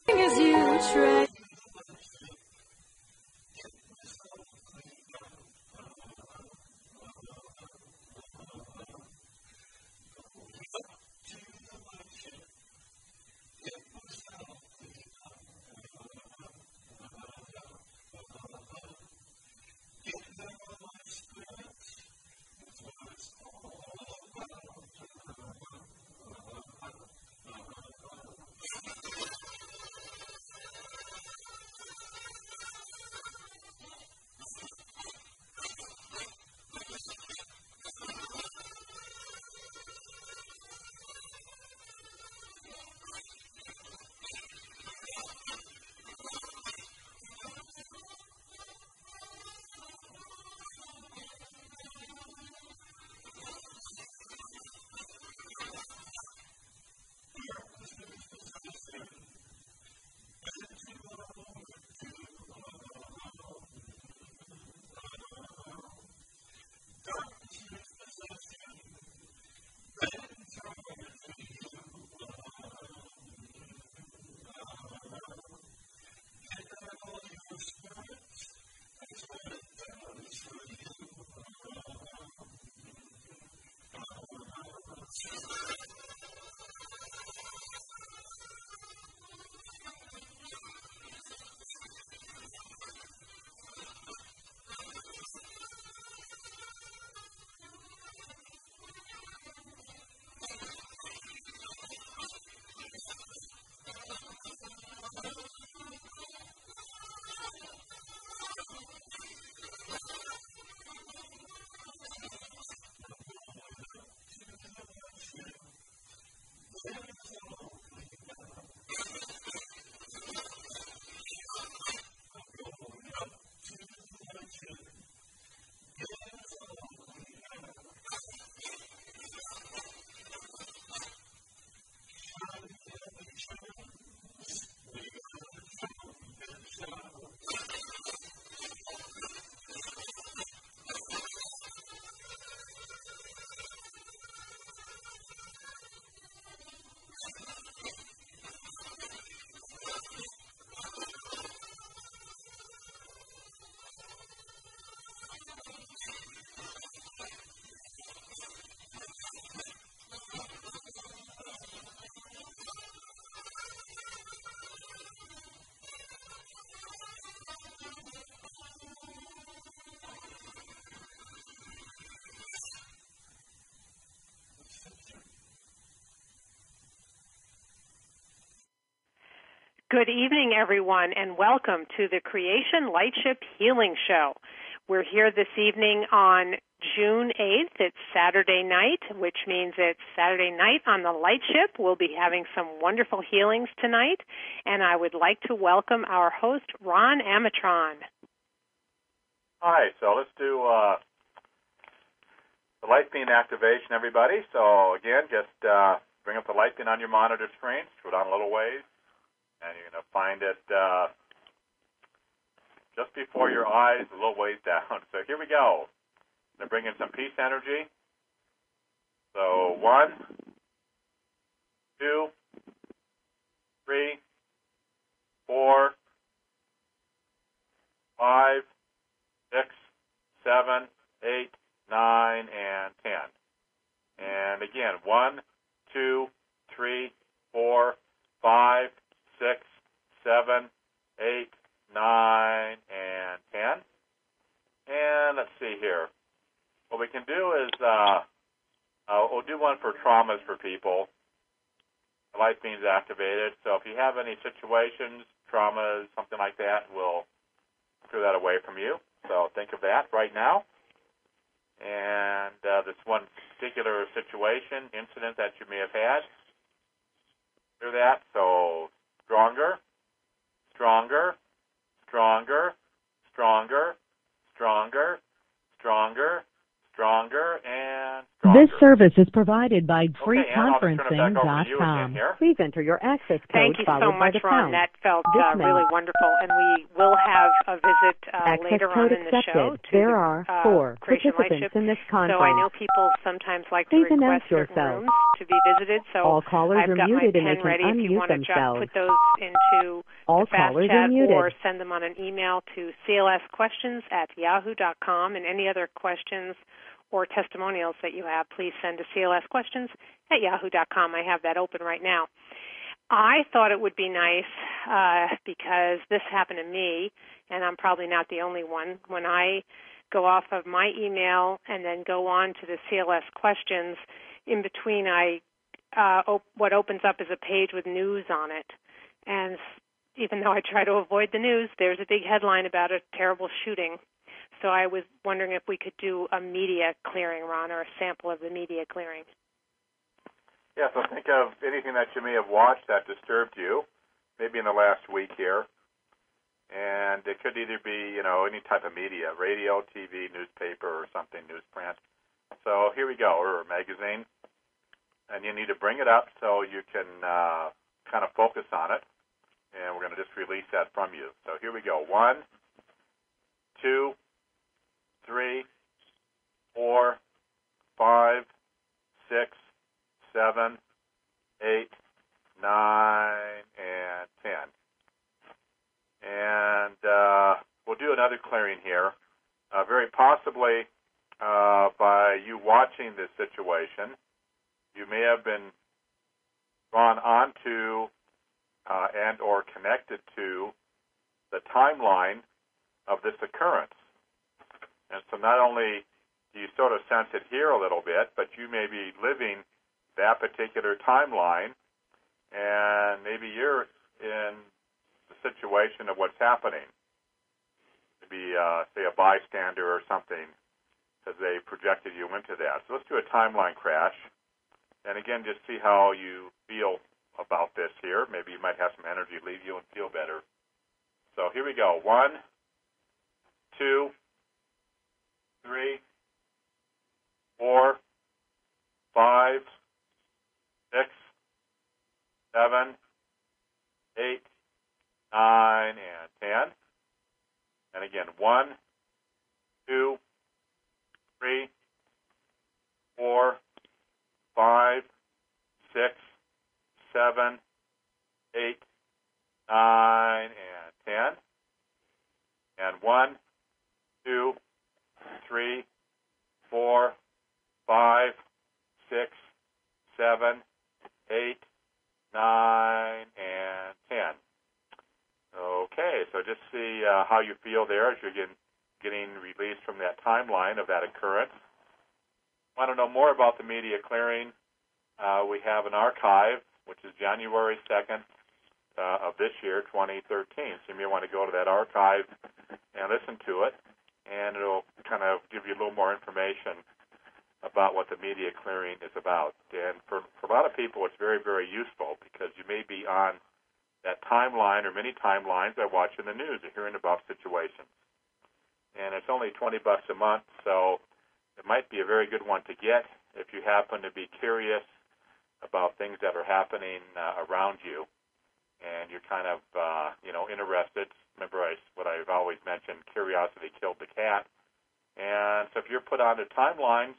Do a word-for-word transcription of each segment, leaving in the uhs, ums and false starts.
As you try. Good evening, everyone, and welcome to the Creation Lightship Healing Show. We're here this evening on June eighth. It's Saturday night, which means it's Saturday night on the Lightship. We'll be having some wonderful healings tonight, and I would like to welcome our host, Ron Amatron. Hi, so let's do uh, the light beam activation, everybody. So again, just uh, bring up the light beam on your monitor screen, scroll down a little ways, and you're going to find it uh, just before your eyes, a little ways down. So here we go. I'm going to bring in some peace energy. So one, two, three, four, five, six, seven, eight, nine, and ten. And again, one, two, three, four, five, six, seven, eight, nine, and ten. And let's see here. What we can do is uh, uh, we'll do one for traumas for people. The light beam's activated. So if you have any situations, traumas, something like that, we'll clear that away from you. So think of that right now. And uh, this one particular situation, incident that you may have had, clear that. So stronger, stronger, stronger, stronger, stronger, stronger, stronger, and This service is provided by free Okay, Ann, I'll just turn it back over to you again conferencing here. Please enter your access code Thank you so followed by much, the Ron. pound. That felt This uh, may- really wonderful, and we will have a visit uh, Access later code on in the show accepted. to There the are uh, four Creation participants Lightship. in this So I conference. know people sometimes like Please to announce request certain yourself. rooms to be visited. So All callers I've are got muted my and they pen can ready if you unmute want to ju- themselves. put those into All the fast callers chat are muted. or send them on an email to c l s questions at yahoo dot com, and any other questions or testimonials that you have, please send to c l s questions at yahoo dot com. I have that open right now. I thought it would be nice uh, because this happened to me, and I'm probably not the only one. When I go off of my email and then go on to the C L S questions, in between I uh, op- what opens up is a page with news on it. And even though I try to avoid the news, there's a big headline about a terrible shooting. So I was wondering if we could do a media clearing, Ron, or a sample of the media clearing. Yeah, so think of anything that you may have watched that disturbed you, maybe in the last week here. And it could either be, you know, any type of media, radio, T V, newspaper, or something, newsprint. So here we go, or a magazine. And you need to bring it up so you can uh, kind of focus on it. And we're going to just release that from you. So here we go. One, two, three, four, five, six, seven, eight, nine, and ten. And uh, we'll do another clearing here, uh, very possibly uh, by you watching this situation. You may have been gone onto uh, and or connected to the timeline of this occurrence. And so not only do you sort of sense it here a little bit, but you may be living that particular timeline, and maybe you're in the situation of what's happening. Maybe, uh, say, a bystander or something, because they projected you into that. So let's do a timeline crash. And again, just see how you feel about this here. Maybe you might have some energy leave you and feel better. So here we go. One, two, three, four, five, six, seven, eight, nine, and ten. And again, one, two, three, four, five, six, seven, eight, nine, and ten. And one, two, three, four, five, six, seven, eight, nine, and ten. Okay, so just see uh, how you feel there as you're getting, getting released from that timeline of that occurrence. Want to know more about the media clearing? Uh, we have an archive, which is January second uh, of this year, twenty thirteen. So you may want to go to that archive and listen to it, and it'll kind of give you a little more information about what the media clearing is about. And for, for a lot of people, it's very, very useful because you may be on that timeline or many timelines that watch in the news or hearing about situations. And it's only twenty bucks a month, so it might be a very good one to get if you happen to be curious about things that are happening uh, around you, and you're kind of, uh, you know, interested. Remember I, what I've always mentioned, curiosity killed the cat. And so if you're put onto timelines,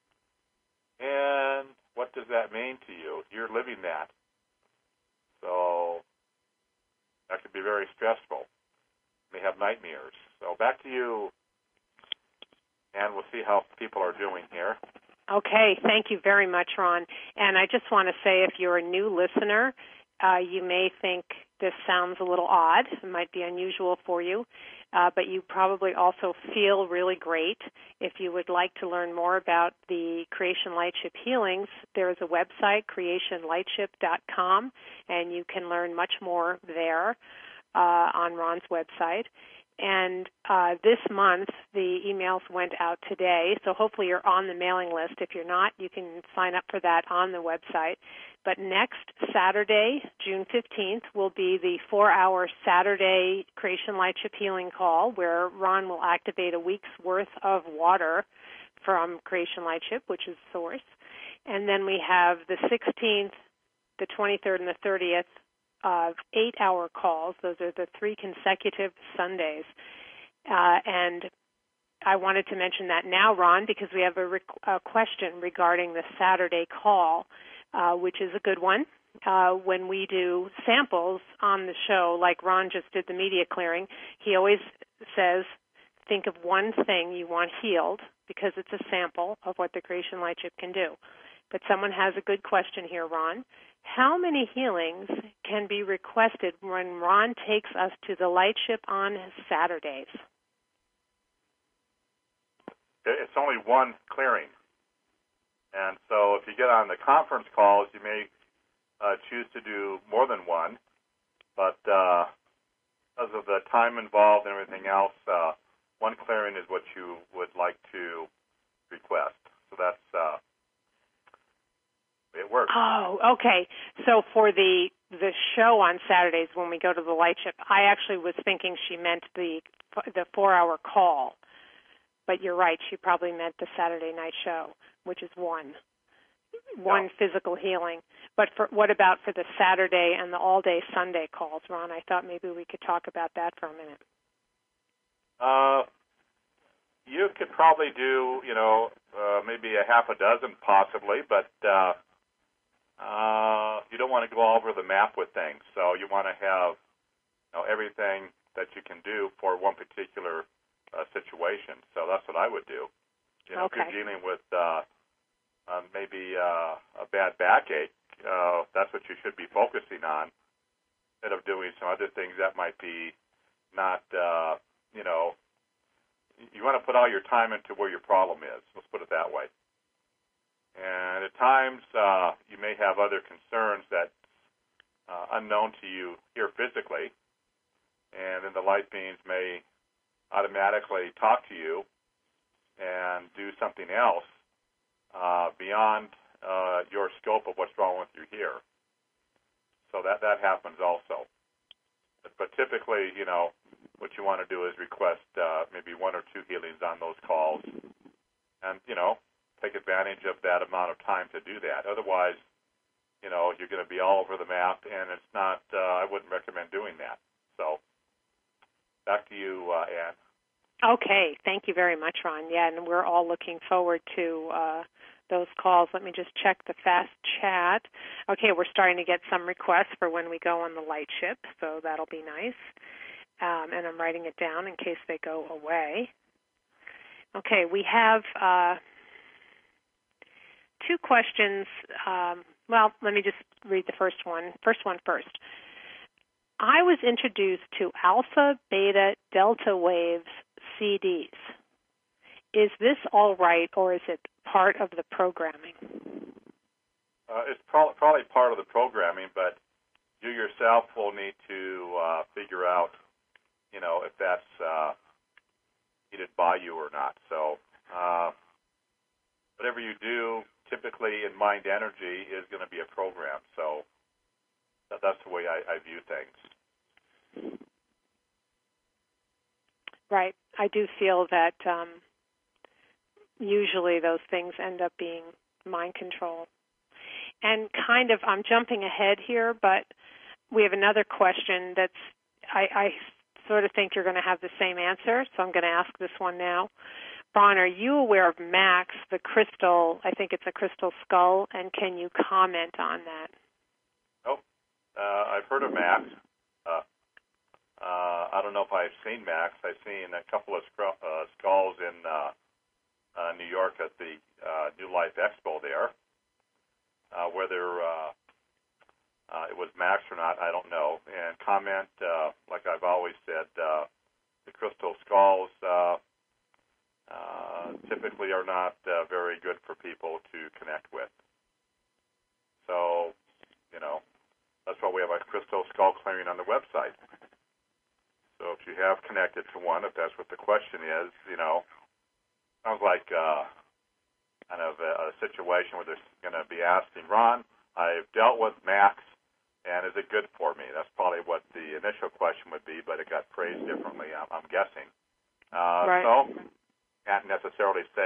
and what does that mean to you? You're living that. So that could be very stressful. You may have nightmares. So back to you, and we'll see how people are doing here. Okay, thank you very much, Ron. And I just want to say, if you're a new listener, uh, you may think this sounds a little odd. It might be unusual for you, uh, but you probably also feel really great. If you would like to learn more about the Creation Lightship Healings, there is a website, creation lightship dot com, and you can learn much more there uh, on Ron's website. And uh, this month, the emails went out today, so hopefully you're on the mailing list. If you're not, you can sign up for that on the website. But next Saturday, June fifteenth, will be the four-hour Saturday Creation Lightship Healing Call, where Ron will activate a week's worth of water from Creation Lightship, which is Source. And then we have the sixteenth, the twenty-third, and the thirtieth of eight-hour calls. Those are the three consecutive Sundays. Uh, and I wanted to mention that now, Ron, because we have a, rec- a question regarding the Saturday call, uh, which is a good one. Uh, when we do samples on the show, like Ron just did the media clearing, he always says, think of one thing you want healed, because it's a sample of what the Creation Lightship can do. But someone has a good question here, Ron. How many healings can be requested when Ron takes us to the Lightship on Saturdays? It's only one clearing. And so if you get on the conference calls, you may uh, choose to do more than one. But uh, because of the time involved and everything else, uh, one clearing is what you would like to request. So that's, uh, it works. Oh, okay. So for the the show on Saturdays when we go to the Lightship, I actually was thinking she meant the the four-hour call. But you're right, she probably meant the Saturday night show, which is one, one yeah. physical healing. But for, what about for the Saturday and the all-day Sunday calls, Ron? I thought maybe we could talk about that for a minute. Uh, you could probably do, you know, uh, maybe a half a dozen possibly, but uh, uh, you don't want to go all over the map with things. So you want to have, you know, everything that you can do for one particular Uh, situation. So that's what I would do. You know, okay. If you're dealing with uh, uh, maybe uh, a bad backache, uh, that's what you should be focusing on instead of doing some other things that might be not, uh, you know, you want to put all your time into where your problem is. Let's put it that way. And at times uh, you may have other concerns that uh, unknown to you here physically, and then the light beings may automatically talk to you and do something else uh, beyond uh, your scope of what's wrong with you here. So that, that happens also. But, but typically, you know, what you want to do is request uh, maybe one or two healings on those calls and, you know, take advantage of that amount of time to do that. Otherwise, you know, you're going to be all over the map, and it's not, uh, I wouldn't recommend doing that. So back to you, uh, Ann. Okay. Thank you very much, Ron. Yeah, and we're all looking forward to uh, those calls. Let me just check the fast chat. Okay, we're starting to get some requests for when we go on the Lightship, so that'll be nice. Um, and I'm writing it down in case they go away. Okay, we have uh, two questions. Um, well, let me just read the first one. First one first. I was introduced to alpha, beta, delta waves C Ds. Is this all right, or is it part of the programming? Uh, it's pro- probably part of the programming, but you yourself will need to uh, figure out, you know, if that's uh, needed by you or not. So uh, whatever you do, typically in mind energy, is going to be a program. So that, that's the way I, I view things. Right. I do feel that um, usually those things end up being mind control. And kind of, I'm jumping ahead here, but we have another question that's, I, I sort of think you're going to have the same answer, so I'm going to ask this one now. Ron, are you aware of Max, the crystal, I think it's a crystal skull, and can you comment on that? Oh, uh, I've heard of Max. Uh, uh, I don't know if I've seen Max. I've seen a couple of sc- uh, skulls in uh, uh, New York at the uh, New Life Expo there. Uh, whether uh, uh, it was Max or not, I don't know. And comment, uh, like I've always said, uh, the crystal skulls uh, uh, typically are not uh, very good for people to connect with. So, you know, that's why we have a crystal skull clearing on the website. So if you have connected to one, if that's what the question is, you know, sounds like uh, kind of a, a situation where they're going to be asking, Ron, I've dealt with Max, and is it good for me? That's probably what the initial question would be, but it got phrased differently, I'm, I'm guessing. Uh, right. So can't necessarily say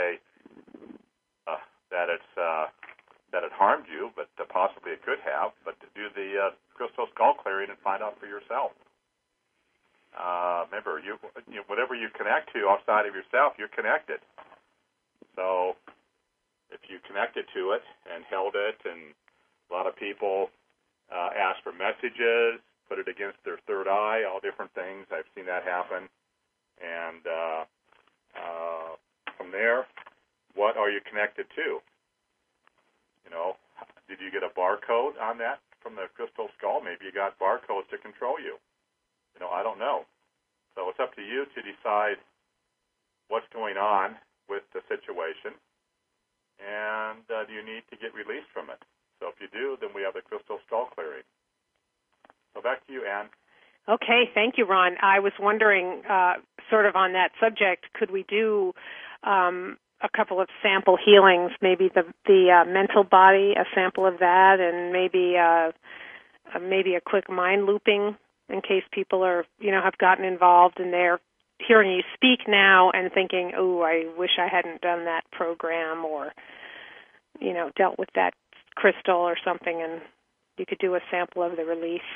uh, that it's uh, that it harmed you, but uh, possibly it could have. But to do the uh, crystal skull clearing and find out for yourself. Uh, remember, you, you whatever you connect to outside of yourself, you're connected. So if you connected to it and held it, and a lot of people uh, ask for messages, put it against their third eye, all different things. I've seen that happen. And uh, uh, from there, what are you connected to? You know, did you get a barcode on that from the crystal skull? Maybe you got barcodes to control you. You know, I don't know. So it's up to you to decide what's going on with the situation, and uh, do you need to get released from it? So if you do, then we have the crystal skull clearing. So back to you, Ann. Okay, thank you, Ron. I was wondering, uh, sort of on that subject, could we do um, a couple of sample healings, maybe the the uh, mental body, a sample of that, and maybe uh, uh, maybe a quick mind looping, in case people are, you know, have gotten involved and they're hearing you speak now and thinking, oh, I wish I hadn't done that program, or, you know, dealt with that crystal or something, and you could do a sample of the release.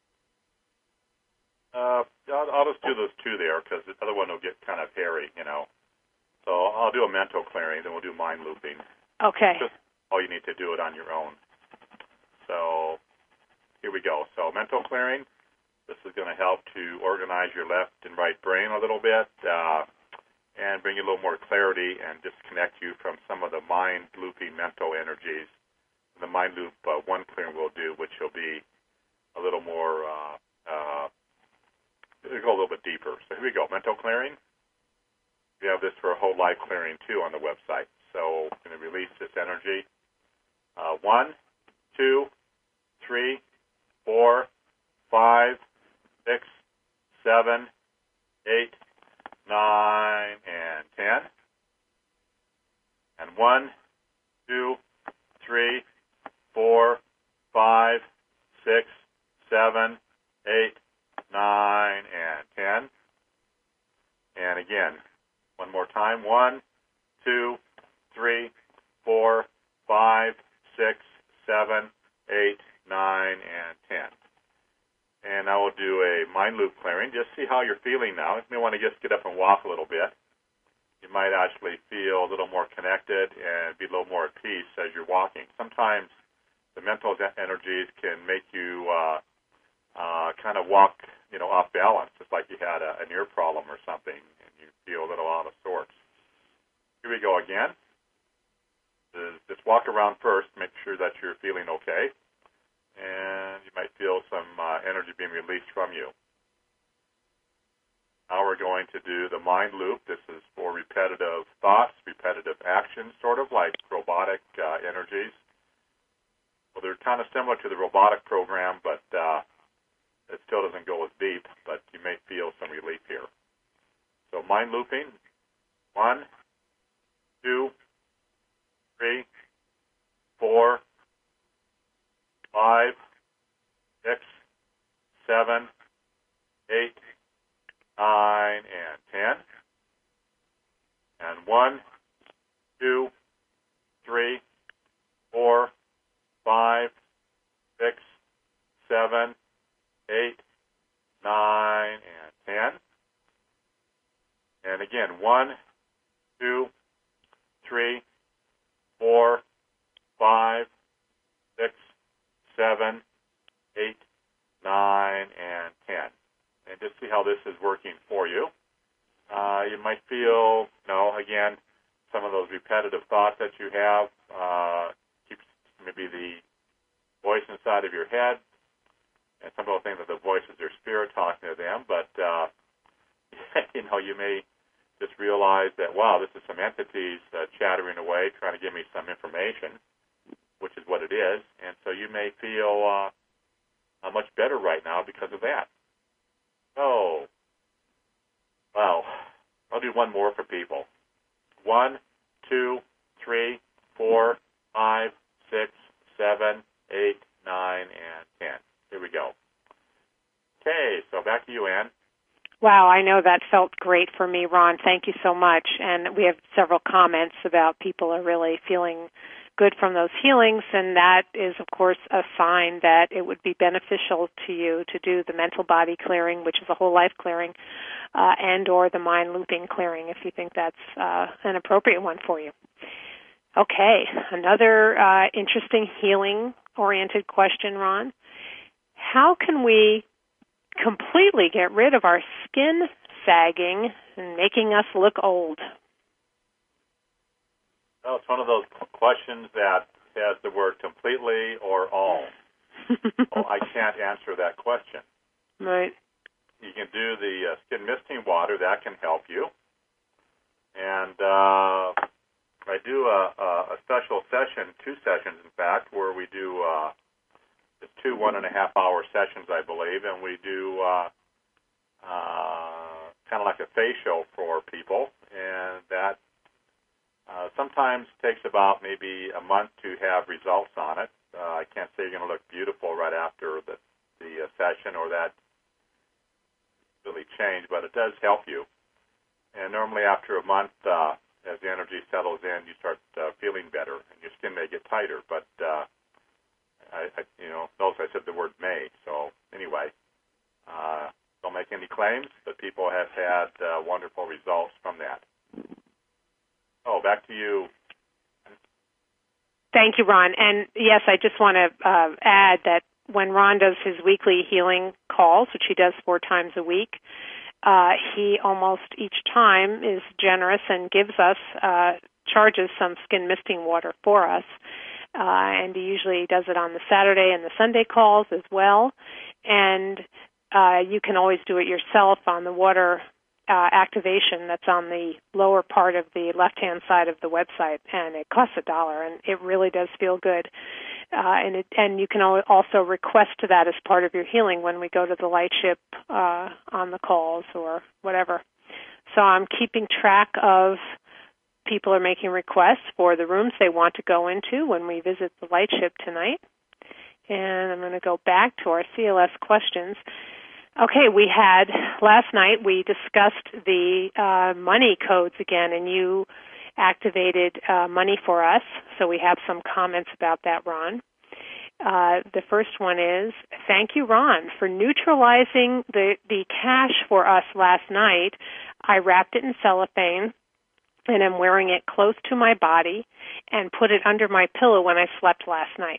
Uh, I'll, I'll just do those two there, because the other one will get kind of hairy, you know. So I'll do a mental clearing, then we'll do mind looping. Okay. Just all you need to do it on your own. So here we go. So mental clearing. This is going to help to organize your left and right brain a little bit, uh, and bring you a little more clarity and disconnect you from some of the mind-loopy mental energies. And the mind loop uh, one clearing we'll do, which will be a little more, uh, uh, it'll go a little bit deeper. So here we go, mental clearing. We have this for a whole life clearing, too, on the website. So I'm going to release this energy. Uh, one, two, three, four, five, six, seven, eight, nine, and ten. And one, two, three, four, five, six, seven, eight, nine, and ten. And again, one more time. One, two, three, four, five, six, seven, eight, nine, and ten. And I will do a mind loop clearing. Just see how you're feeling now. If you may want to just get up and walk a little bit, you might actually feel a little more connected and be a little more at peace as you're walking. Sometimes the mental energies can make you uh, uh, kind of walk, you know, off balance, just like you had a, an ear problem or something, and you feel a little out of sorts. Here we go again. Just walk around first, make sure that you're feeling okay. And you might feel some uh, energy being released from you. Now we're going to do the mind loop. This is for repetitive thoughts, repetitive actions, sort of like robotic uh, energies. Well, they're kind of similar to the robotic program, but uh, it still doesn't go as deep, but you may feel some relief here. So mind looping, one, two, three, four, five, six, seven, eight, nine, and ten. And one, two, three, four, five, six, seven, eight, nine, and ten. And again, one, two, three, four, five, six, seven, eight, nine, and ten. And just see how this is working for you. Uh, you might feel, you know, again, some of those repetitive thoughts that you have, uh, keeps maybe the voice inside of your head, and some people think that the voice is their spirit talking to them, but, uh, you know, you may just realize that, wow, this is some entities uh, chattering away, trying to give me some information, which is what it is, and so you may feel uh, uh, much better right now because of that. So, well, I'll do one more for people. One, two, three, four, five, six, seven, eight, nine, and ten. Here we go. Okay, so back to you, Ann. Wow, I know that felt great for me, Ron. Thank you so much. And we have several comments about people are really feeling good from those healings, and that is, of course, a sign that it would be beneficial to you to do the mental body clearing, which is a whole life clearing, uh, and or the mind looping clearing if you think that's uh, an appropriate one for you. Okay, another uh, interesting healing-oriented question, Ron. How can we completely get rid of our skin sagging and making us look old? Well, it's one of those questions that has the word completely or all. Well, I can't answer that question. Right. You can do the uh, skin misting water. That can help you. And uh, I do a, a special session, two sessions, in fact, where we do uh, two one-and-a-half-hour sessions, I believe, and we do uh, uh, kind of like a facial for people, and that Uh, sometimes takes about maybe a month to have results on it. Uh, I can't say you're going to look beautiful right after the, the uh, session or that really change, but it does help you. And normally after a month, uh, as the energy settles in, you start uh, feeling better, and your skin may get tighter. But, uh, I, I, you know, notice I said the word may. So anyway, uh, don't make any claims, but people have had uh, wonderful results from that. Oh, back to you. Thank you, Ron. And yes, I just want to uh, add that when Ron does his weekly healing calls, which he does four times a week, uh, he almost each time is generous and gives us, uh, charges some skin misting water for us. Uh, and he usually does it on the Saturday and the Sunday calls as well. And uh, you can always do it yourself on the water Uh, activation that's on the lower part of the left-hand side of the website, and it costs a dollar, and it really does feel good. Uh, and it, and you can also request that as part of your healing when we go to the lightship uh, on the calls or whatever. So I'm keeping track of people are making requests for the rooms they want to go into when we visit the lightship tonight. And I'm going to go back to our C L S questions. Okay, we had, last night we discussed the uh, money codes again, and you activated uh, money for us, so we have some comments about that, Ron. Uh, the first one is, thank you, Ron, for neutralizing the, the cash for us last night. I wrapped it in cellophane, and I'm wearing it close to my body, and put it under my pillow when I slept last night.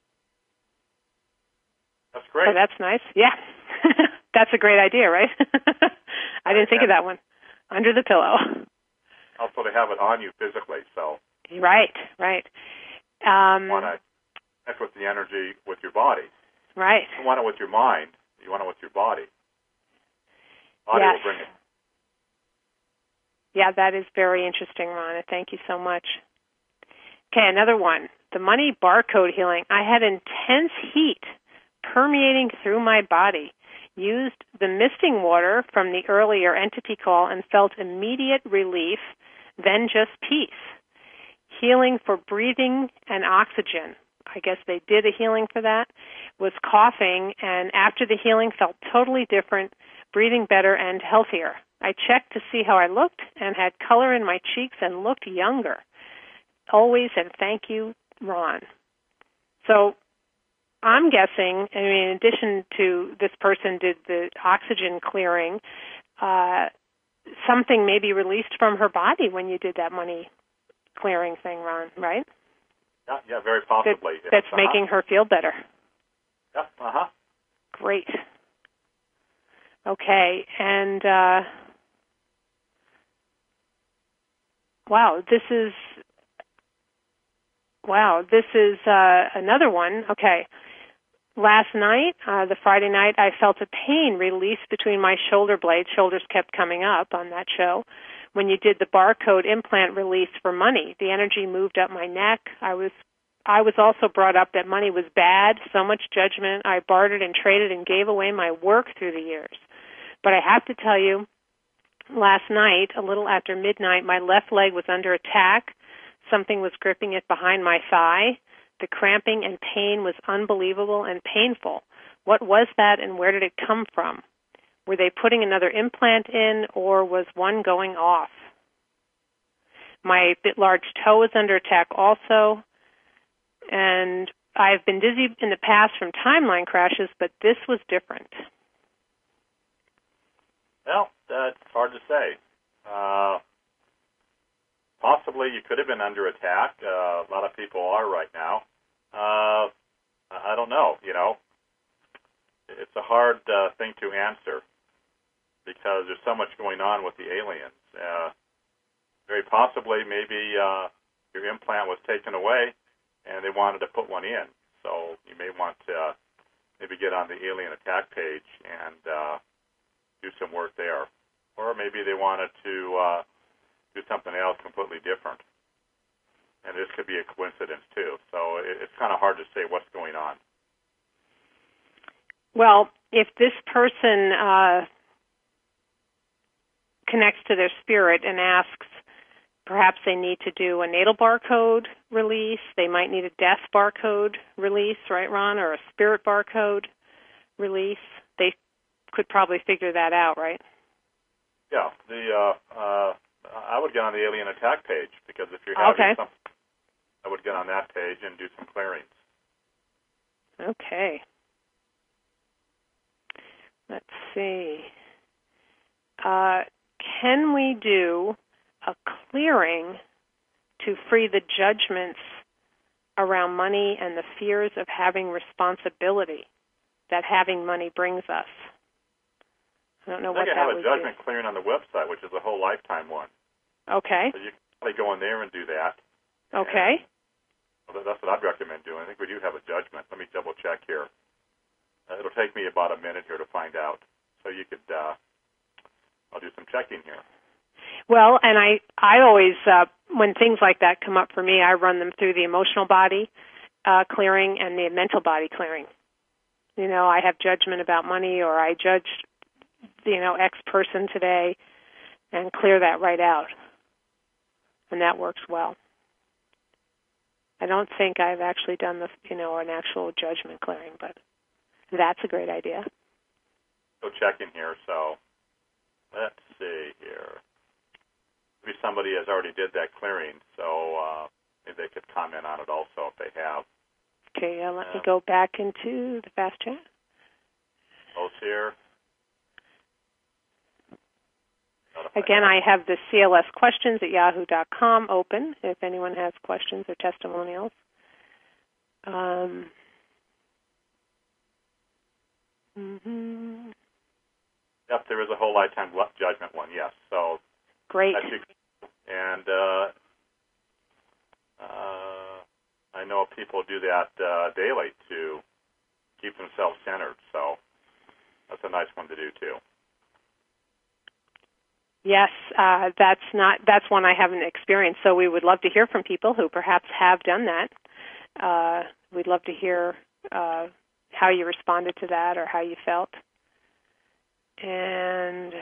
That's great. So that's nice. Yeah. That's a great idea, right? I didn't think of that one. Under the pillow. Also to have it on you physically, so. Right, right. Um, you want to connect with the energy with your body. Right. You don't want it with your mind. You want it with your body. Body yes. will bring it. Yeah, that is very interesting, Ron. Thank you so much. Okay, another one. The money barcode healing. I had intense heat permeating through my body. Used the misting water from the earlier entity call and felt immediate relief, then just peace. Healing for breathing and oxygen. I guess they did a healing for that. Was coughing, and after the healing felt totally different, breathing better and healthier. I checked to see how I looked and had color in my cheeks and looked younger. Always, and thank you, Ron. So I'm guessing, I mean, in addition to this person did the oxygen clearing, uh, something may be released from her body when you did that money clearing thing, Ron, right? Yeah, yeah, very possibly. That, that's uh-huh. making her feel better. Yeah, uh-huh. Great. Okay, and, uh, wow, this is, wow, this is uh, another one. Okay. Last night, uh, the Friday night, I felt a pain release between my shoulder blades. Shoulders kept coming up on that show. When you did the barcode implant release for money, the energy moved up my neck. I was I was also brought up that money was bad, so much judgment. I bartered and traded and gave away my work through the years. But I have to tell you, last night, a little after midnight, my left leg was under attack. Something was gripping it behind my thigh. The cramping and pain was unbelievable and painful. What was that, and where did it come from? Were they putting another implant in, or was one going off? My bit large toe is under attack also, and I've been dizzy in the past from timeline crashes, but this was different. Well, that's hard to say. Uh, possibly you could have been under attack. Uh, a lot of people are right now. Uh, I don't know, you know. It's a hard uh, thing to answer because there's so much going on with the aliens. Uh, very possibly maybe uh, your implant was taken away and they wanted to put one in. So you may want to uh, maybe get on the alien attack page and uh, do some work there. Or maybe they wanted to uh, do something else completely different. And this could be a coincidence, too. So it, it's kind of hard to say what's going on. Well, if this person uh, connects to their spirit and asks, perhaps they need to do a natal barcode release, they might need a death barcode release, right, Ron, or a spirit barcode release. They could probably figure that out, right? Yeah, the uh, uh, I would get on the alien attack page, because if you're having okay. something, I would get on that page and do some clearings. Okay. Let's see. Uh, can we do a clearing to free the judgments around money and the fears of having responsibility that having money brings us? I don't know I what that would do. You have a judgment clearing on the website, which is a whole lifetime one. Okay. So you can probably go in there and do that. Okay. And, well, that's what I'd recommend doing. I think we do have a judgment. Let me double check here. Uh, it'll take me about a minute here to find out. So you could, uh, I'll do some checking here. Well, and I, I always, uh, when things like that come up for me, I run them through the emotional body uh, clearing and the mental body clearing. You know, I have judgment about money, or I judge, you know, X person today, and clear that right out. And that works well. I don't think I've actually done the, you know, an actual judgment clearing, but that's a great idea. Go check in here. So let's see here. Maybe somebody has already did that clearing, so uh, maybe they could comment on it also if they have. Okay, uh, let uh, me go back into the fast chat. Close here. Again, I have the C L S questions at yahoo dot com open if anyone has questions or testimonials. Um, mm-hmm. Yep, there is a whole lifetime judgment one, yes. So great. And uh, uh, I know people do that uh, daily to keep themselves centered, so that's a nice one to do too. Yes, uh, that's not that's one I haven't experienced. So we would love to hear from people who perhaps have done that. Uh, we'd love to hear uh, how you responded to that or how you felt. And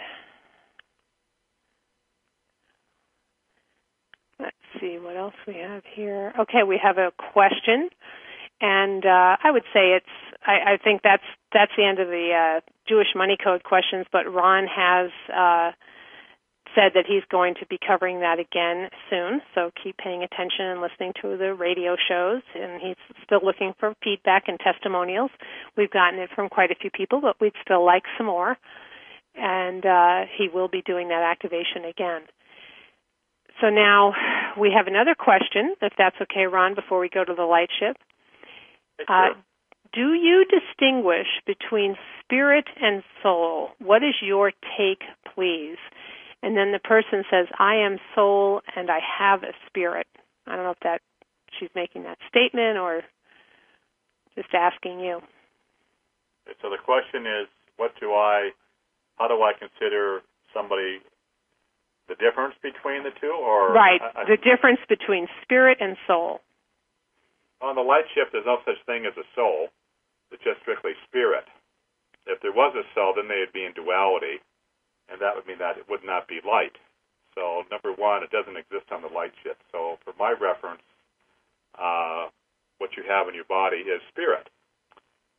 let's see what else we have here. Okay, we have a question, and uh, I would say it's. I, I think that's that's the end of the uh, Jewish money code questions. But Ron has. Uh, said that he's going to be covering that again soon, so keep paying attention and listening to the radio shows, and he's still looking for feedback and testimonials. We've gotten it from quite a few people, but we'd still like some more, and uh, he will be doing that activation again. So now we have another question, if that's okay, Ron, before we go to the light ship. Uh, do you distinguish between spirit and soul? What is your take, please? And then the person says, I am soul and I have a spirit. I don't know if that she's making that statement or just asking you. So the question is, what do I, how do I consider somebody, the difference between the two? Or Right, I, I, the difference between spirit and soul. On the light shift, there's no such thing as a soul. It's just strictly spirit. If there was a soul, then they would be in duality. And that would mean that it would not be light. So, number one, it doesn't exist on the light shift. So, for my reference, uh, what you have in your body is spirit. And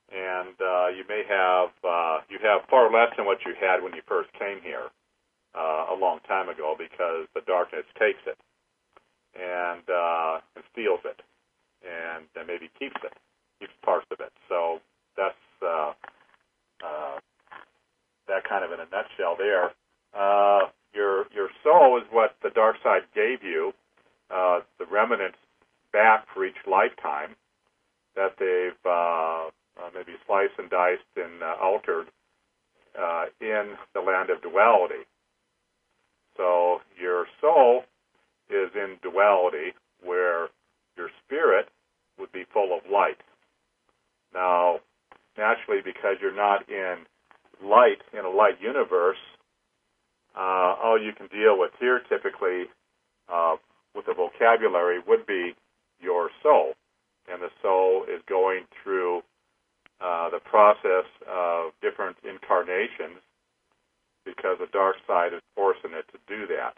and uh, you may have uh, you have far less than what you had when you first came here uh, a long time ago, because the darkness takes it and, uh, and steals it, and, and maybe keeps it, keeps parts of it. So that's uh, uh, that kind of in a nutshell there. Uh, your your soul is what the dark side gave you, uh, the remnants back for each lifetime that they've uh, uh, maybe sliced and diced and uh, altered uh, in the land of duality. So your soul is in duality, where your spirit would be full of light. Now, naturally, because you're not in light, in a light universe, uh, all you can deal with here typically uh, with the vocabulary would be your soul. And the soul is going through uh, the process of different incarnations, because the dark side is forcing it to do that.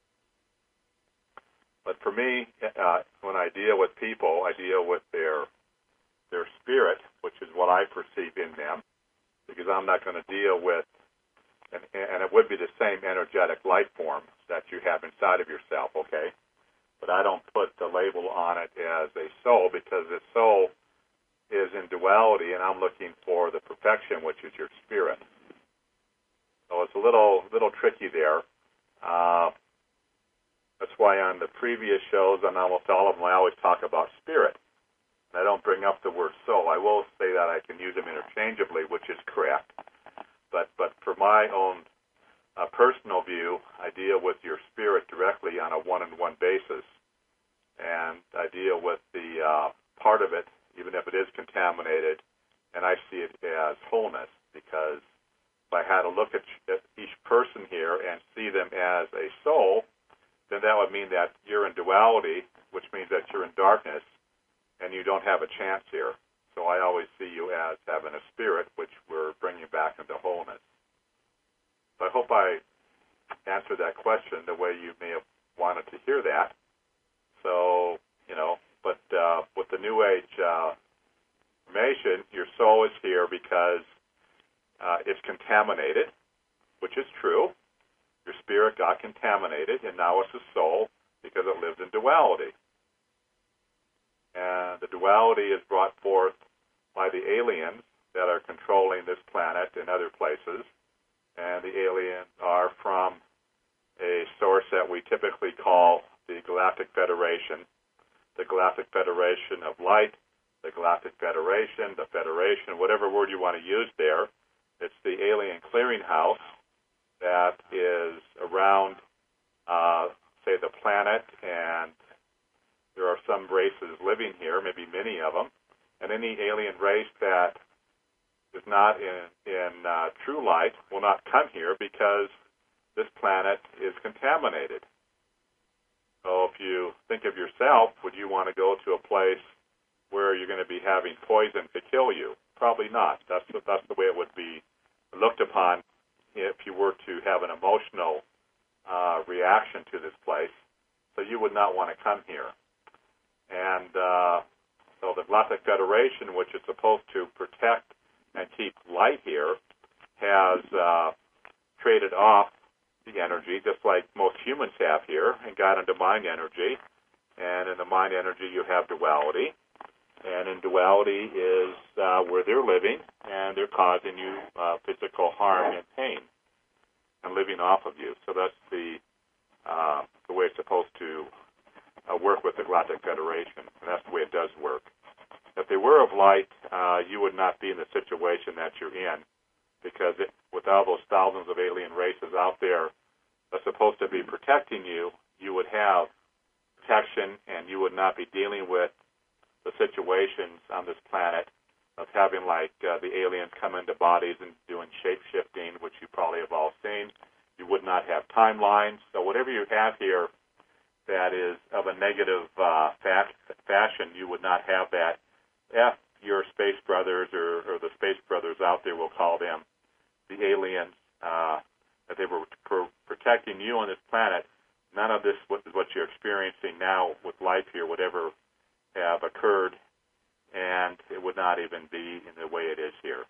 But for me, uh, when I deal with people, I deal with their their spirit, which is what I perceive in them, because I'm not going to deal with, and, and it would be the same energetic life form that you have inside of yourself, okay? But I don't put the label on it as a soul, because the soul is in duality, and I'm looking for the perfection, which is your spirit. So it's a little little tricky there. Uh, that's why on the previous shows, on almost all of them, I always talk about spirit. And I don't bring up the word soul. I will say that I can use them interchangeably, which is correct. But but for my own uh, personal view, I deal with your spirit directly on a one-on-one basis. And I deal with the uh, part of it, even if it is contaminated, and I see it as wholeness, because if I had to look at each person here and see them as a soul, then that would mean that you're in duality, which means that you're in darkness, and you don't have a chance here. So I always see you as having a spirit, which we're bringing back into wholeness. So I hope I answered that question the way you may have wanted to hear that. So, you know, but uh, with the New Age uh, information, your soul is here because uh, it's contaminated, which is true. Your spirit got contaminated, and now it's a soul because it lives in duality. And the duality is brought forth by the aliens that are controlling this planet and other places. And the aliens are from a source that we typically call the Galactic Federation, the Galactic Federation of Light, the Galactic Federation, the Federation, whatever word you want to use there. It's the alien clearinghouse that is around, uh, say, the planet, and there are some races living here, maybe many of them, and any alien race that is not in, in uh, true light will not come here because this planet is contaminated. So if you think of yourself, would you want to go to a place where you're going to be having poison to kill you? Probably not. That's the, that's the way it would be looked upon if you were to have an emotional uh, reaction to this place. So you would not want to come here. And uh, so the Galactic Federation, which is supposed to protect and keep light here, has uh, traded off the energy, just like most humans have here, and got into mind energy. And in the mind energy, you have duality. And in duality is uh, where they're living, and they're causing you uh, physical harm and pain and living off of you. So that's the uh, the way it's supposed to uh, work with the Galactic Federation, and that's the way it does work. If they were of light, uh, you would not be in the situation that you're in, because it, with all those thousands of alien races out there that's supposed to be protecting you, you would have protection, and you would not be dealing with the situations on this planet of having, like, uh, the aliens come into bodies and doing shape-shifting, which you probably have all seen. You would not have timelines. So whatever you have here that is of a negative uh, fa- fashion, you would not have that. If your space brothers or, or the space brothers out there, we'll call them, the aliens, uh, that they were pr- protecting you on this planet, none of this is what you're experiencing now with life here would ever have occurred, and it would not even be in the way it is here.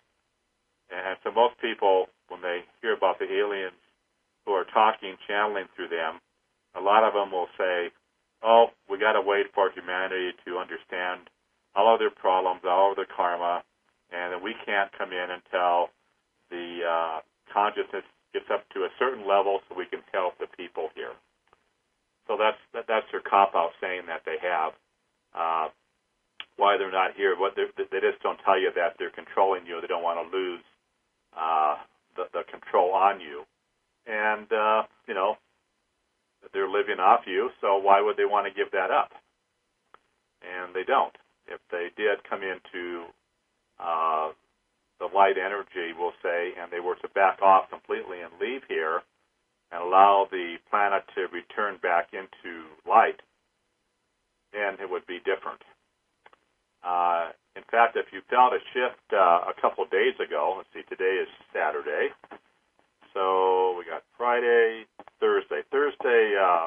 so most people, when they hear about the aliens who are talking, channeling through them, a lot of them will say, oh, we got to wait for humanity to understand all of their problems, all of their karma, and that we can't come in until the uh, consciousness gets up to a certain level so we can help the people here. So that's that, that's their cop-out saying that they have. Uh, why they're not here. What they just don't tell you that they're controlling you. They don't want to lose uh, the, the control on you. And, uh, you know, they're living off you, so why would they want to give that up? And they don't. If they did come into uh, the light energy, we'll say, and they were to back off completely and leave here and allow the planet to return back into light, then it would be different. Uh, in fact, if you felt a shift uh, a couple of days ago, let's see, today is Saturday, so we got Friday, Thursday. Thursday uh,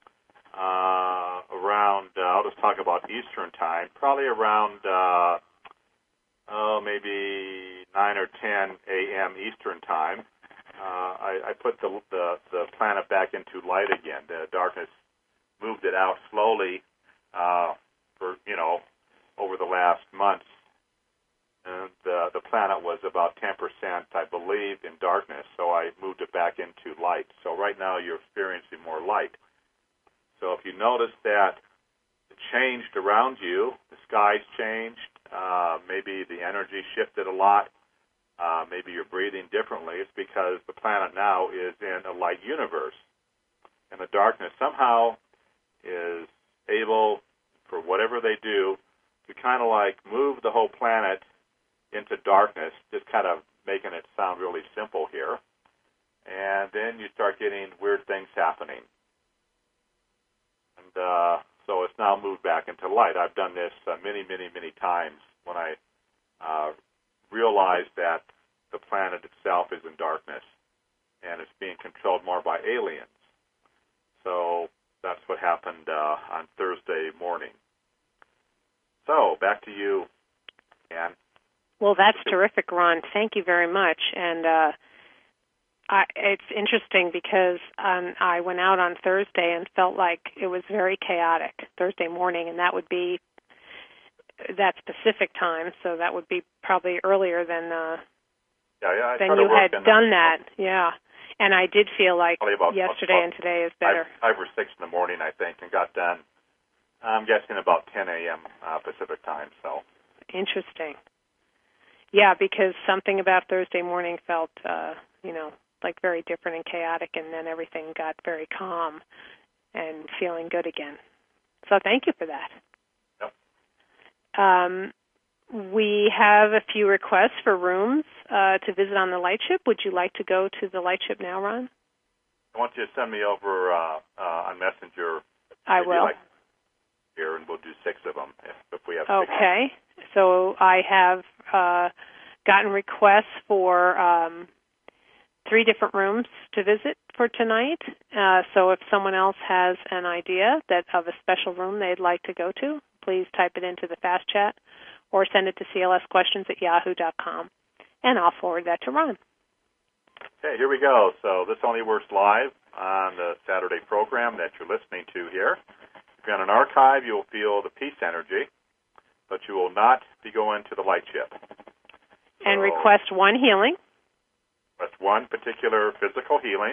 uh, around, uh, I'll just talk about Eastern time, probably around, uh, oh, maybe nine or ten a.m. Eastern time. Uh, I, I put the, the the planet back into light again. The darkness moved it out slowly uh, for, you know, over the last months. And uh, the planet was about ten percent, I believe, in darkness, so I moved it back into light. So right now you're experiencing more light. So if you notice that it changed around you, the skies changed, uh, maybe the energy shifted a lot, uh, maybe you're breathing differently, it's because the planet now is in a light universe. And the darkness somehow is able, for whatever they do, to kind of like move the whole planet into darkness, just kind of making it sound really simple here. And then you start getting weird things happening. And uh, so it's now moved back into light. I've done this uh, many, many, many times when I uh, realized that the planet itself is in darkness and it's being controlled more by aliens. So that's what happened uh, on Thursday morning. So back to you, Ann. Well, that's terrific, Ron. Thank you very much. And uh, I, it's interesting because um, I went out on Thursday and felt like it was very chaotic Thursday morning, and that would be that specific time, so that would be probably earlier than uh, yeah, yeah, I than you had done that. Yeah, and I did feel like about, yesterday about, and today is better. Five, five or six in the morning, I think, and got done. I'm guessing about ten a.m. Uh, Pacific time. So interesting. Yeah, because something about Thursday morning felt, uh, you know, like very different and chaotic, and then everything got very calm and feeling good again. So thank you for that. Yep. Um, we have a few requests for rooms uh, to visit on the Lightship. Would you like to go to the Lightship now, Ron? I want you to send me over uh, uh, on Messenger. I will. Like here, and we'll do six of them if, if we have six. Okay. So I have uh, gotten requests for um, three different rooms to visit for tonight. Uh, so if someone else has an idea that of a special room they'd like to go to, please type it into the fast chat or send it to c l s questions at yahoo dot com, and I'll forward that to Ron. Okay, here we go. So this only works live on the Saturday program that you're listening to here. If you're on an archive, you'll feel the peace energy, but you will not be going to the Lightship. So and request one healing. Request one particular physical healing,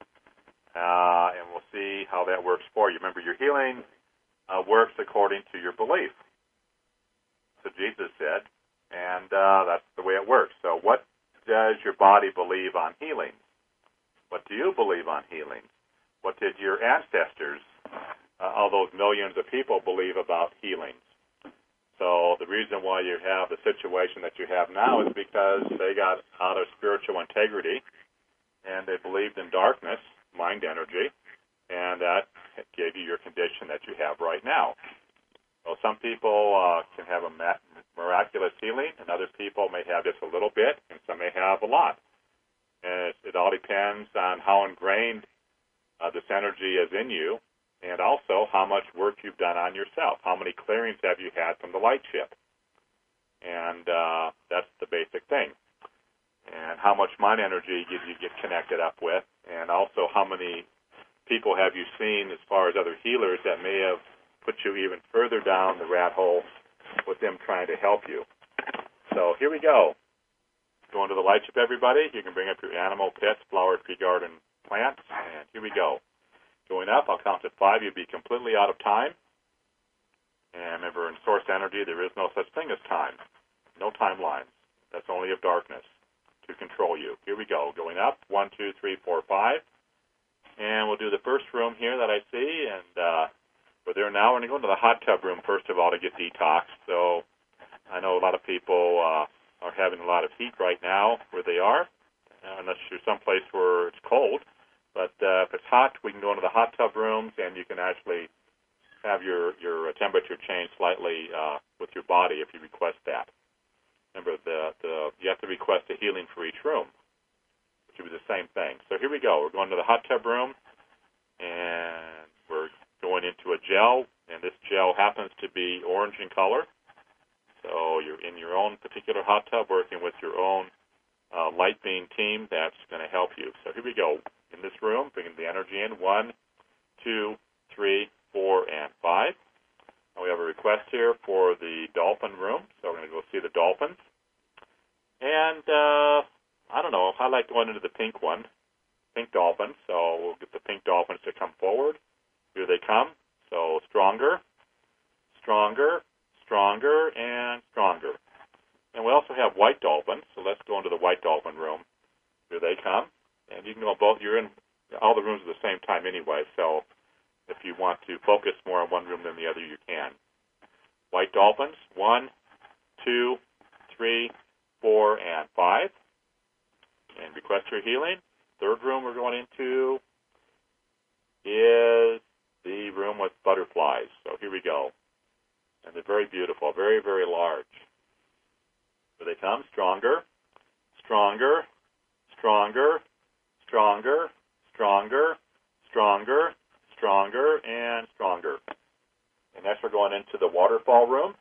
uh, and we'll see how that works for you. Remember, your healing uh, works according to your belief. So Jesus said, and uh, that's the way it works. So what does your body believe on healing? What do you believe on healing? What did your ancestors, uh, all those millions of people, believe about healings? So the reason why you have the situation that you have now is because they got out of spiritual integrity and they believed in darkness, mind energy, and that gave you your condition that you have right now. So some people uh, can have a miraculous healing, and other people may have just a little bit, and some may have a lot. And it, it all depends on how ingrained uh, this energy is in you, and also how much work you've done on yourself. How many clearings have you had from the Lightship? And uh, that's the basic thing. And how much mind energy you, you get connected up with, and also how many people have you seen as far as other healers that may have put you even further down the rat hole with them trying to help you. So here we go. Going to the light ship, everybody. You can bring up your animal, pets, flower, tree garden, plants, and here we go. Going up, I'll count to five. You'll be completely out of time. And remember, in source energy, there is no such thing as time. No timelines. That's only of darkness to control you. Here we go. Going up, one, two, three, four, five. And we'll do the first room here that I see, and uh, we're there now. We're going to go into the hot tub room, first of all, to get detoxed. So I know a lot of people uh, are having a lot of heat right now where they are, unless you're someplace where it's cold. But uh, if it's hot, we can go into the hot tub rooms, and you can actually have your, your temperature change slightly uh, with your body if you request that. Remember, the, the, you have to request a healing for each room, which would be the same thing. So here we go. We're going to the hot tub room, and we're going into a gel, and this gel happens to be orange in color. So you're in your own particular hot tub working with your own uh, light beam team that's going to help you. So here we go. In this room, bringing the energy in, one, two, three, four, and five. And we have a request here for the dolphin room, so we're going to go see the dolphins. And uh, I don't know, I like going into the pink one, pink dolphins, so we'll get the pink dolphins to come forward. Here they come. So stronger, stronger, stronger, and stronger. And we also have white dolphins, so let's go into the white dolphin room. Here they come. And you can go both, you're in all the rooms at the same time anyway, so if you want to focus more on one room than the other, you can. White dolphins, one, two, three, four, and five. And request your healing. Third room we're going into is the room with butterflies. So here we go. And they're very beautiful, very, very large. Here they come, stronger, stronger, stronger, stronger, stronger, stronger, stronger, and stronger. And next we're going into the waterfall room.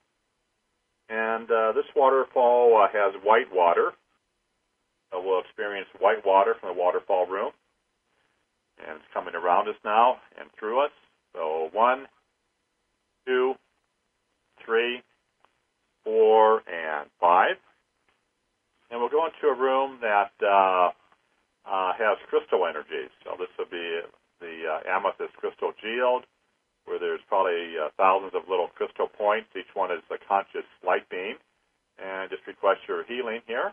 And uh, this waterfall uh, has white water. So we'll experience white water from the waterfall room. And it's coming around us now and through us. So one, two, three, four, and five. And we'll go into a room that uh, uh, has crystal energies. So this will be the uh, amethyst crystal geode, where there's probably uh, thousands of little crystal points. Each one is a conscious light beam. And just request your healing here.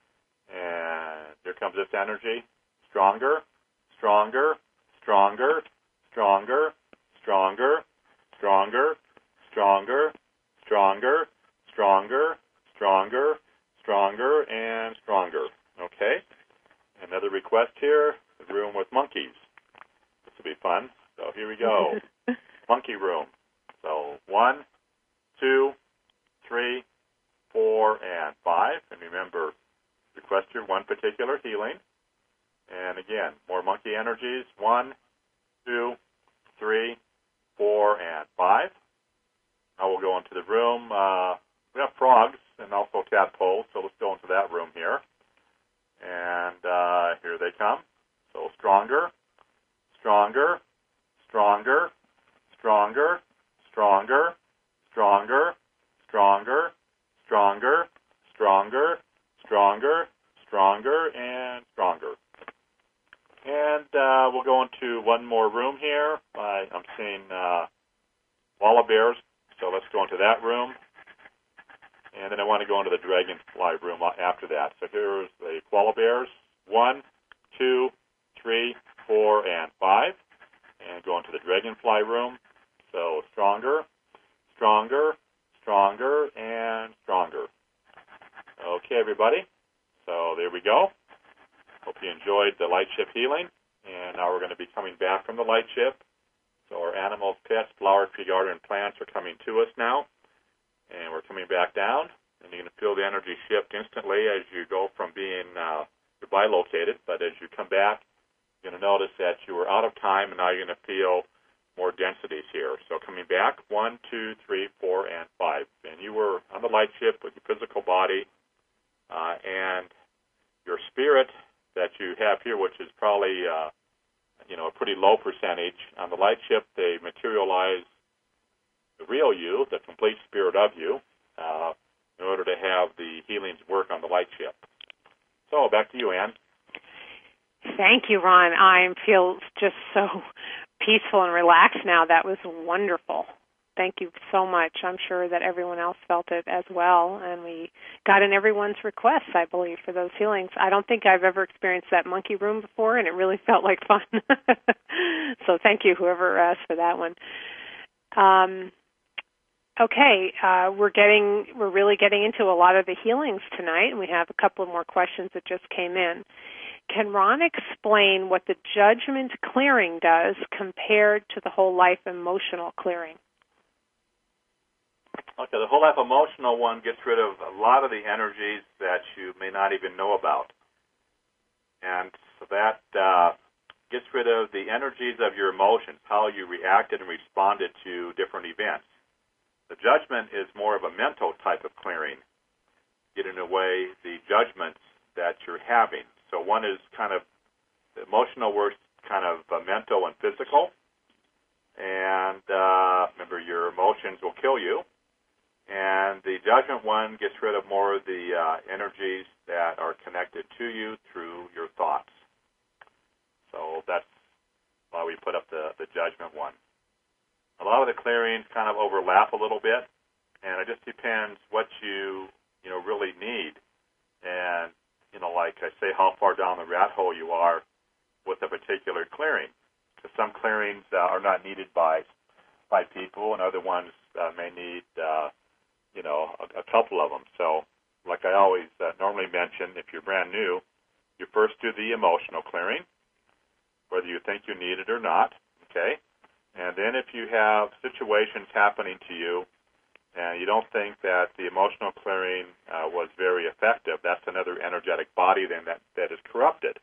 And here comes this energy. Stronger, stronger, stronger, stronger, stronger, stronger, stronger, stronger, stronger, stronger, stronger, and stronger. Okay? Another request here, the room with monkeys. This will be fun. So here we go. Monkey room. So one, two, three, four, and five. And remember, request your one particular healing. And again, more monkey energies. One, two, three, four, and five. Now we'll go into the room. Uh, we have frogs and also tadpoles, so let's go into that room here. And uh, here they come. So stronger, stronger, stronger, stronger, stronger, stronger, stronger, stronger, stronger, stronger, stronger, and stronger. And uh, we'll go into one more room here. I, I'm seeing uh, koala bears, so let's go into that room. And then I want to go into the dragonfly room after that. So here's the koala bears. One, two, three, four, and five. And go into the dragonfly room. So stronger, stronger, stronger, and stronger. Okay, everybody. So there we go. Hope you enjoyed the light ship healing. And now we're going to be coming back from the light ship. So our animals, pets, flowers, tree garden, and plants are coming to us now. And we're coming back down. And you're going to feel the energy shift instantly as you go from being uh, you're bilocated. But as you come back, you're going to notice that you were out of time, and now you're going to feel more densities here. So coming back, one, two, three, four, and five. And you were on the light ship with your physical body, uh, and your spirit that you have here, which is probably uh, you know a pretty low percentage on the light ship, they materialize the real you, the complete spirit of you, uh, in order to have the healings work on the light ship. So back to you, Ann. Thank you, Ron. I feel just so peaceful and relaxed now. That was wonderful. Thank you so much. I'm sure that everyone else felt it as well, and we got in everyone's requests, I believe, for those healings. I don't think I've ever experienced that monkey room before, and it really felt like fun. So thank you, whoever asked for that one. Um, okay, uh, we're getting, we're really getting into a lot of the healings tonight, and we have a couple of more questions that just came in. Can Ron explain what the judgment clearing does compared to the whole life emotional clearing? Okay, the whole life emotional one gets rid of a lot of the energies that you may not even know about. And so that uh, gets rid of the energies of your emotions, how you reacted and responded to different events. The judgment is more of a mental type of clearing, getting away the judgments that you're having. So one is kind of, the emotional works kind of uh, mental and physical. And uh, remember, your emotions will kill you. And the judgment one gets rid of more of the uh, energies that are connected to you through your thoughts. So that's why we put up the, the judgment one. A lot of the clearings kind of overlap a little bit, and it just depends what you, you know, really need. And, you know, like I say, how far down the rat hole you are with a particular clearing. Because some clearings uh, are not needed by, by people, and other ones uh, may need... Uh, you know, a, a couple of them. So, like I always uh, normally mention, if you're brand new, you first do the emotional clearing, whether you think you need it or not, okay? And then if you have situations happening to you and you don't think that the emotional clearing uh, was very effective, that's another energetic body then that, that is corrupted.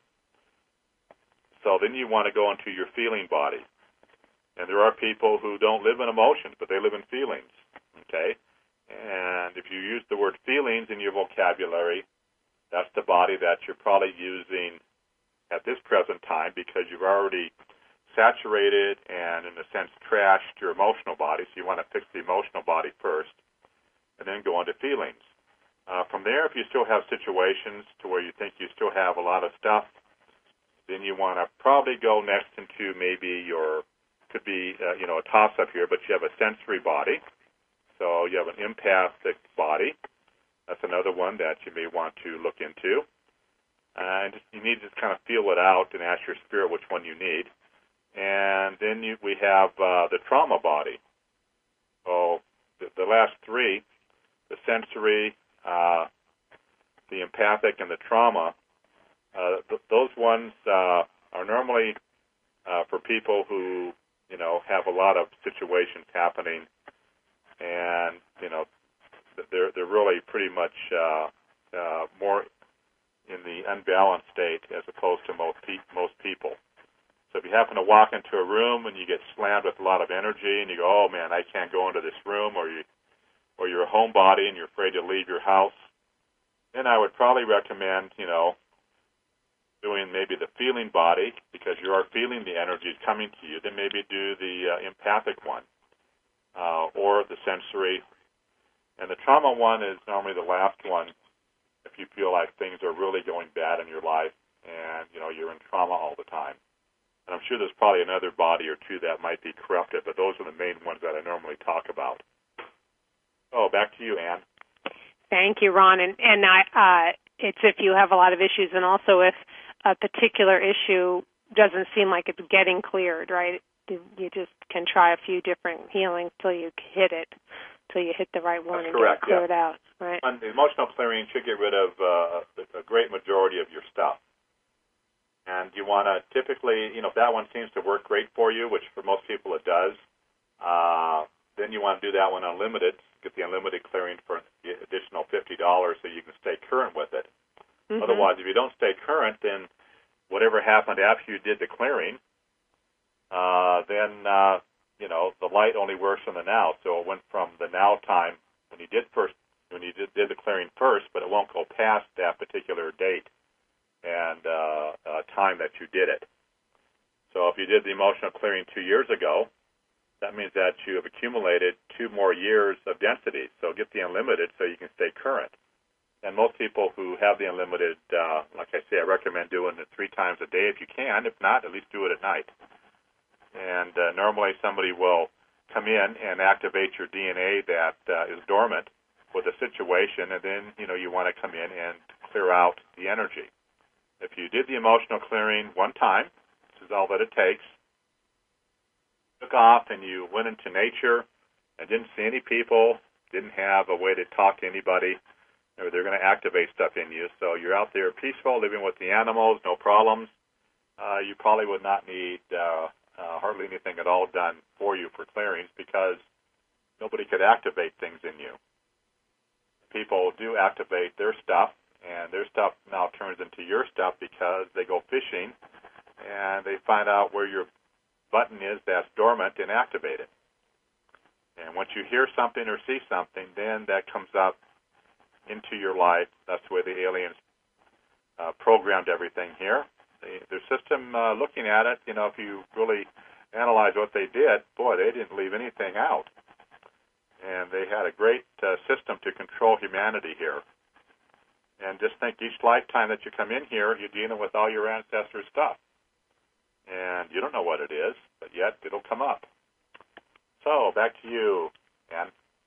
So then you want to go into your feeling body. And there are people who don't live in emotions, but they live in feelings, okay? And if you use the word feelings in your vocabulary, that's the body that you're probably using at this present time because you've already saturated and, in a sense, trashed your emotional body. So you want to fix the emotional body first and then go into feelings. Uh, from there, if you still have situations to where you think you still have a lot of stuff, then you want to probably go next into maybe your, could be, uh, you know, a toss-up here, but you have a sensory body. So you have an empathic body. That's another one that you may want to look into. Uh, and just, you need to just kind of feel it out and ask your spirit which one you need. And then you, we have uh, the trauma body. So the, the last three, the sensory, uh, the empathic, and the trauma, uh, th- those ones uh, are normally uh, for people who, you know, have a lot of situations happening. And, you know, they're they're really pretty much uh, uh, more in the unbalanced state as opposed to most pe- most people. So if you happen to walk into a room and you get slammed with a lot of energy and you go, oh, man, I can't go into this room, or, you, or you're a homebody and you're afraid to leave your house, then I would probably recommend, you know, doing maybe the feeling body because you are feeling the energies coming to you. Then maybe do the uh, empathic one. Uh, or the sensory. And the trauma one is normally the last one if you feel like things are really going bad in your life and, you know, you're in trauma all the time. And I'm sure there's probably another body or two that might be corrupted, but those are the main ones that I normally talk about. Oh, back to you, Ann. Thank you, Ron. And, and I, uh, it's if you have a lot of issues and also if a particular issue doesn't seem like it's getting cleared, right? You just can try a few different healings till you hit it, till you hit the right one. That's and correct, get it cleared yeah. out. Right. And the emotional clearing should get rid of uh, a great majority of your stuff. And you want to typically, you know, if that one seems to work great for you, which for most people it does, uh, then you want to do that one unlimited, get the unlimited clearing for the additional fifty dollars so you can stay current with it. Mm-hmm. Otherwise, if you don't stay current, then whatever happened after you did the clearing, Uh, then, uh, you know, the light only works in the now. So it went from the now time when you did first, when you did, did the clearing first, but it won't go past that particular date and uh, uh, time that you did it. So if you did the emotional clearing two years ago, that means that you have accumulated two more years of density. So get the unlimited so you can stay current. And most people who have the unlimited, uh, like I say, I recommend doing it three times a day if you can. If not, at least do it at night. And uh, normally somebody will come in and activate your D N A that uh, is dormant with a situation, and then, you know, you want to come in and clear out the energy. If you did the emotional clearing one time, this is all that it takes, took off and you went into nature and didn't see any people, didn't have a way to talk to anybody, or they're going to activate stuff in you. So you're out there peaceful, living with the animals, no problems. Uh, you probably would not need uh, uh, hardly anything at all done for you for clearings because nobody could activate things in you. People do activate their stuff, and their stuff now turns into your stuff because they go fishing and they find out where your button is that's dormant and activate it. And once you hear something or see something, then that comes up into your life. That's the way the aliens uh, programmed everything here. The, their system, uh, looking at it, you know, if you really analyze what they did, boy, they didn't leave anything out. And they had a great uh, system to control humanity here. And just think each lifetime that you come in here, you're dealing with all your ancestors' stuff. And you don't know what it is, but yet it'll come up. So, back to you, Ann.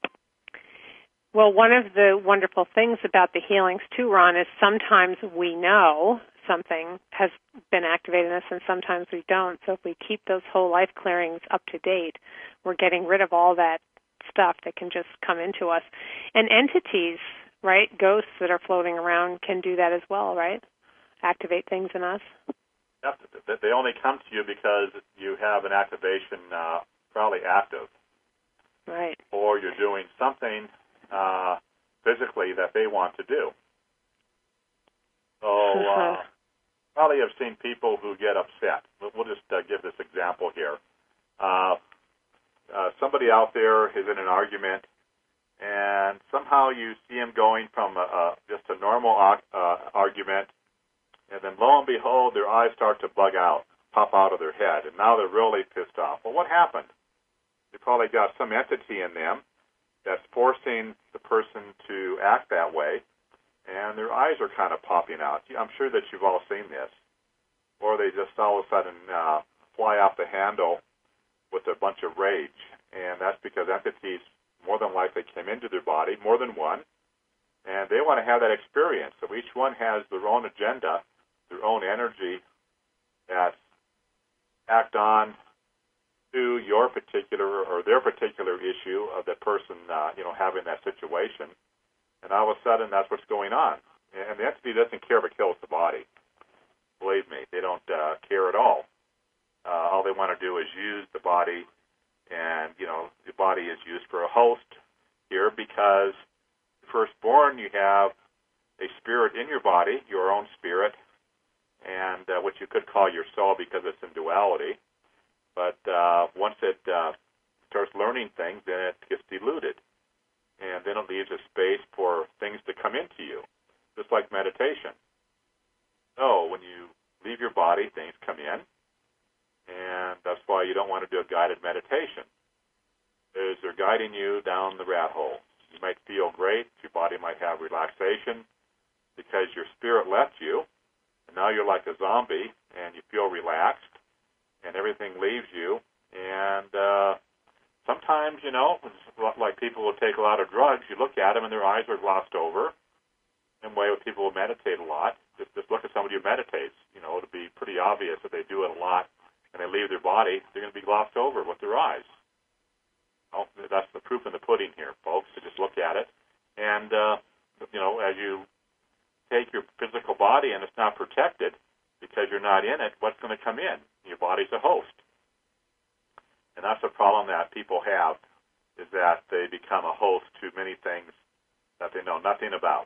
Well, one of the wonderful things about the healings, too, Ron, is sometimes we know something has been activated in us and sometimes we don't. So if we keep those whole life clearings up to date, we're getting rid of all that stuff that can just come into us. And entities, right, ghosts that are floating around can do that as well, right? Activate things in us. Yep, they only come to you because you have an activation uh, probably active. Right. Or you're doing something uh, physically that they want to do. So uh, probably have seen people who get upset. We'll just uh, give this example here. Uh, uh, somebody out there is in an argument, and somehow you see him going from a, a, just a normal uh, argument, and then lo and behold, their eyes start to bug out, pop out of their head, and now they're really pissed off. Well, what happened? They probably got some entity in them that's forcing the person to act that way, and their eyes are kind of popping out. I'm sure that you've all seen this. Or they just all of a sudden uh, fly off the handle with a bunch of rage, and that's because entities more than likely came into their body, more than one, and they want to have that experience. So each one has their own agenda, their own energy that act on to your particular or their particular issue of the person, uh, you know, having that situation. And all of a sudden, that's what's going on. And the entity doesn't care if it kills the body. Believe me, they don't uh, care at all. Uh, all they want to do is use the body, and, you know, the body is used for a host here because firstborn, you have a spirit in your body, your own spirit, and uh, what you could call your soul because it's in duality. But uh, once it uh, starts learning things, then it gets diluted. And then it leaves a space for things to come into you, just like meditation. So when you leave your body, things come in, and that's why you don't want to do a guided meditation. Is they're guiding you down the rat hole. You might feel great. Your body might have relaxation because your spirit left you, and now you're like a zombie, and you feel relaxed, and everything leaves you. And uh, sometimes, you know, it's like people will take a lot of drugs. You look at them, and their eyes are glossed over. Same way with people who meditate a lot. Just, just look at somebody who meditates. You know, it'll be pretty obvious if they do it a lot and they leave their body, they're going to be glossed over with their eyes. Well, that's the proof in the pudding here, folks, to just look at it. And, uh, you know, as you take your physical body and it's not protected because you're not in it, what's going to come in? Your body's a host. And that's the problem that people have, is that they become a host to many things that they know nothing about.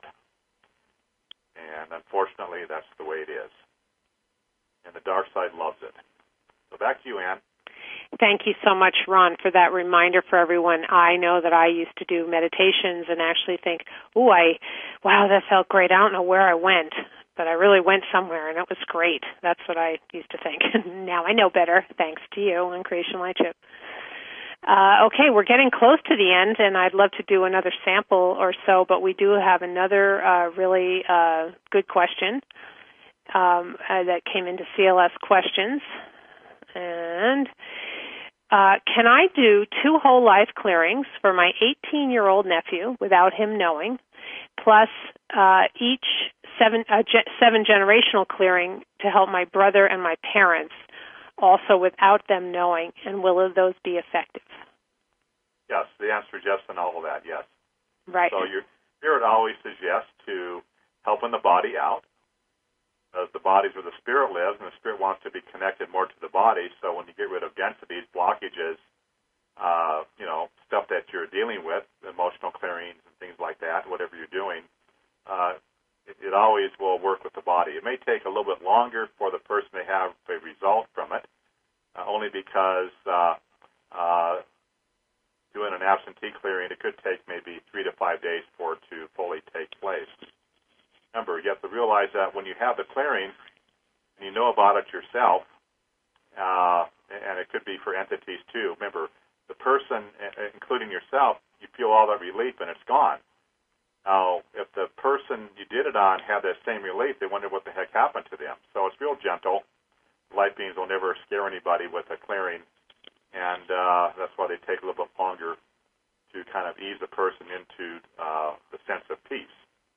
And unfortunately, that's the way it is. And the dark side loves it. So back to you, Ann. Thank you so much, Ron, for that reminder for everyone. I know that I used to do meditations and actually think, "Ooh, I, wow, that felt great. I don't know where I went." but I really went somewhere, and it was great. That's what I used to think. Now I know better, thanks to you on Creation Lightship. Uh, okay, we're getting close to the end, and I'd love to do another sample or so, but we do have another uh, really uh, good question um, uh, that came into C L S questions. And uh, can I do two whole life clearings for my eighteen-year-old nephew without him knowing, plus uh, each seven, uh, ge- seven generational clearing to help my brother and my parents, also without them knowing, and will those be effective? Yes, the answer is yes and all of that, yes. Right. So your spirit always says yes to helping the body out. As the body's where the spirit lives, and the spirit wants to be connected more to the body, so when you get rid of densities, blockages, uh, you know, stuff that you're dealing with, emotional clearings and things like that, whatever you're doing, uh, it, it always will work with the body. It may take a little bit longer for the person to have a result from it, uh, only because uh, uh, doing an absentee clearing, it could take maybe three to five days for it to fully take place. Remember, you have to realize that when you have the clearing, and you know about it yourself, uh, and it could be for entities too. Remember, the person, including yourself, you feel all that relief and it's gone. Now, if the person you did it on had that same relief, they wonder what the heck happened to them. So it's real gentle. Light beings will never scare anybody with a clearing, and uh, that's why they take a little bit longer to kind of ease the person into uh, the sense of peace.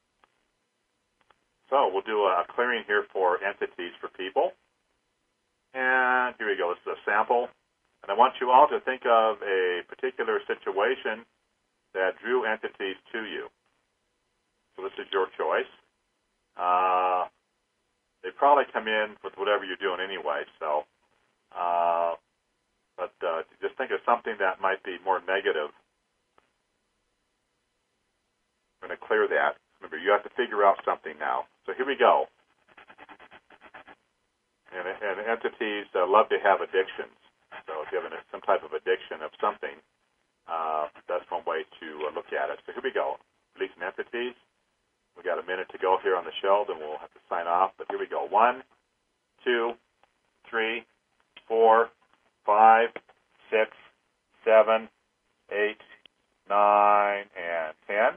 So we'll do a clearing here for entities for people. And here we go. This is a sample. And I want you all to think of a particular situation that drew entities to you. So this is your choice. Uh, they probably come in with whatever you're doing anyway. So, uh, but uh, just think of something that might be more negative. I'm going to clear that. Remember, you have to figure out something now. So here we go. And, and entities uh, love to have addictions. So if you have an, some type of addiction of something, uh, that's one way to uh, look at it. So here we go. Releasing entities. We've got a minute to go here on the show, then we'll have to sign off. But here we go. One, two, three, four, five, six, seven, eight, nine, and ten.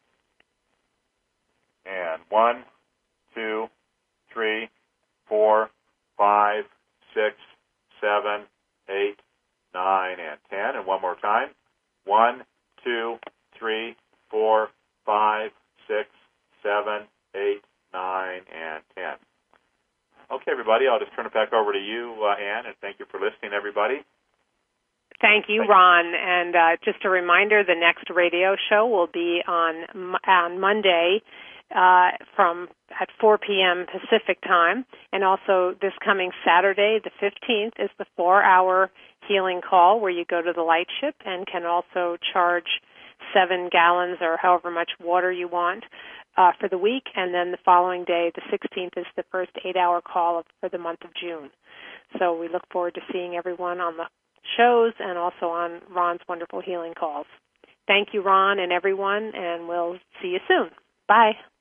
And one, two, three, four, five, six, seven, eight, nine, and ten. And one more time. One, two, three, four, five, six, seven, eight, nine, and ten. Okay, everybody, I'll just turn it back over to you, uh, Ann, and thank you for listening, everybody. Thank you, Ron. And uh, just a reminder, the next radio show will be on on Monday uh, from at four p.m. Pacific time, and also this coming Saturday, the fifteenth, is the four-hour healing call where you go to the Lightship and can also charge seven gallons or however much water you want uh, for the week, and then the following day, the sixteenth, is the first eight-hour call of, for the month of June. So we look forward to seeing everyone on the shows and also on Ron's wonderful healing calls. Thank you, Ron, and everyone, and we'll see you soon. Bye.